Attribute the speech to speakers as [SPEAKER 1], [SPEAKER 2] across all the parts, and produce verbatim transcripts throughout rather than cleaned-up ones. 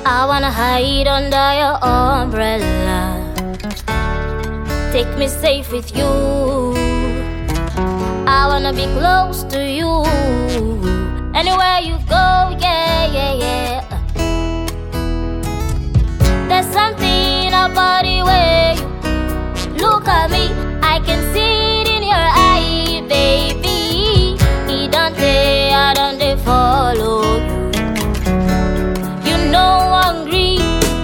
[SPEAKER 1] I wanna hide under your umbrella. Take me safe with you. I wanna be close to you. Anywhere you go, yeah, yeah, yeah. There's something about the way you look at me. I can see it in your eye, baby. He don't say I don't they follow you. You know hungry.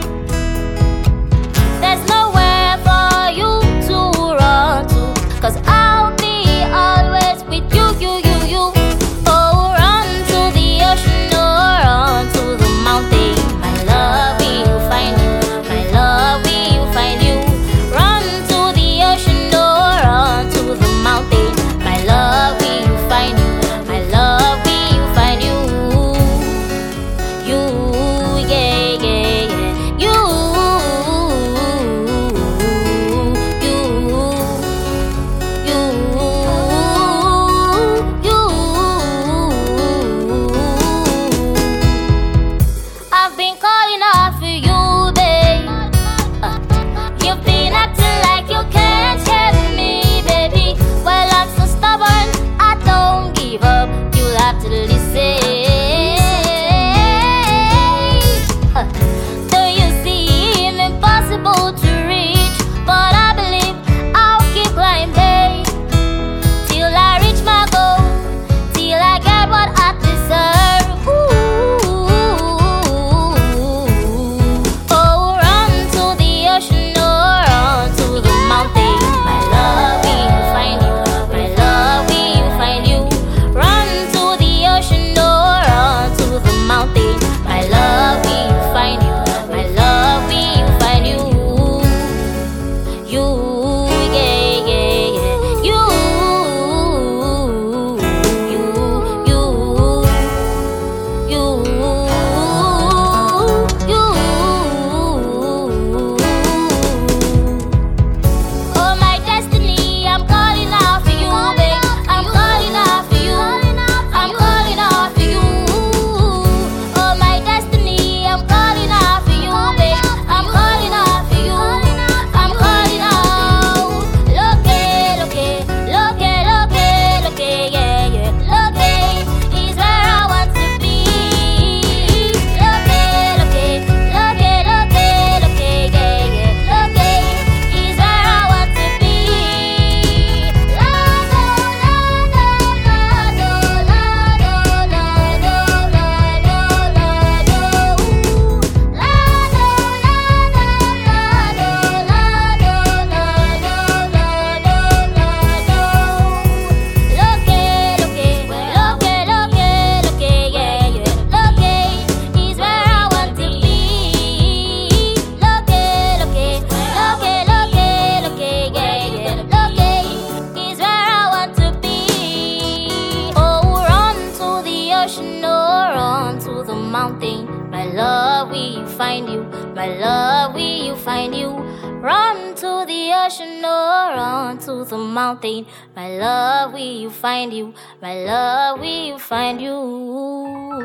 [SPEAKER 1] There's nowhere for you to run to, 'cause I'll be always with you, you, you, you. Oh, run to the ocean or run to the mountain. My love will find you. My love will find you. Run to the ocean or run to the mountain. My love will find you. My love will find you. You, yeah, yeah, yeah. You, you, you, you. I've been calling out for you, babe. Uh, you've been acting like you can't hear me, baby. Well, I'm so stubborn, I don't give up. You'll have to listen. Uh, do you seem impossible to reach? But I believe I'll keep climbing till I reach my goal, till I get what I deserve. Ooh. Oh, run to the ocean or run to the mountain. My love will find you. My love will find you. Run to the ocean or run to the mountain. My love will find you. My love will find you. You, yeah, yeah, yeah. You, you, you, you, you. Oh, my destiny, I'm calling out for you, babe. I'm calling out for you. I'm calling out for you. Oh, my destiny, I'm calling out for you, babe. I'm calling out for you. I'm calling out. Look it, look it, look it, look it, look it, yeah, yeah. Look it, is where I want to be. Look it, look it, look it, look it, look it, yeah, yeah. Look it, is where I want to be. Lado, lado, lado, lado, lado, lado, lado. Lado, lado, lado, lado, lado, lado, lado. Look it, look it, look it, look it, look it, yeah, yeah. Look it, is where I want to be. Look it, look it, look it, look it, look it, yeah, yeah. Look it, is where I want to be. Oh, run to the ocean or run to the mountain. My love, will you find you? My love, will you find you? Run to the ocean or run to the mountain. My love, will you find you? My love, will you find you?